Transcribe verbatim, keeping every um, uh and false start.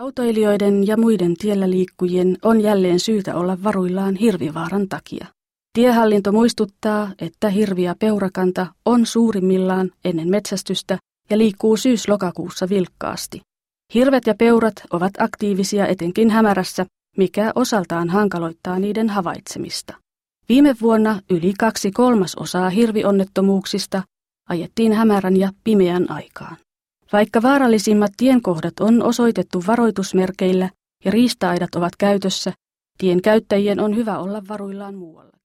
Autoilijoiden ja muiden tiellä liikkujien on jälleen syytä olla varuillaan hirvivaaran takia. Tiehallinto muistuttaa, että hirvi- ja peurakanta on suurimmillaan ennen metsästystä ja liikkuu syys-lokakuussa vilkkaasti. Hirvet ja peurat ovat aktiivisia etenkin hämärässä, mikä osaltaan hankaloittaa niiden havaitsemista. Viime vuonna yli kaksi kolmasosaa hirvionnettomuuksista ajettiin hämärän ja pimeän aikaan. Vaikka vaarallisimmat tienkohdat on osoitettu varoitusmerkeillä ja riista-aidat ovat käytössä, tien käyttäjien on hyvä olla varuillaan muualla.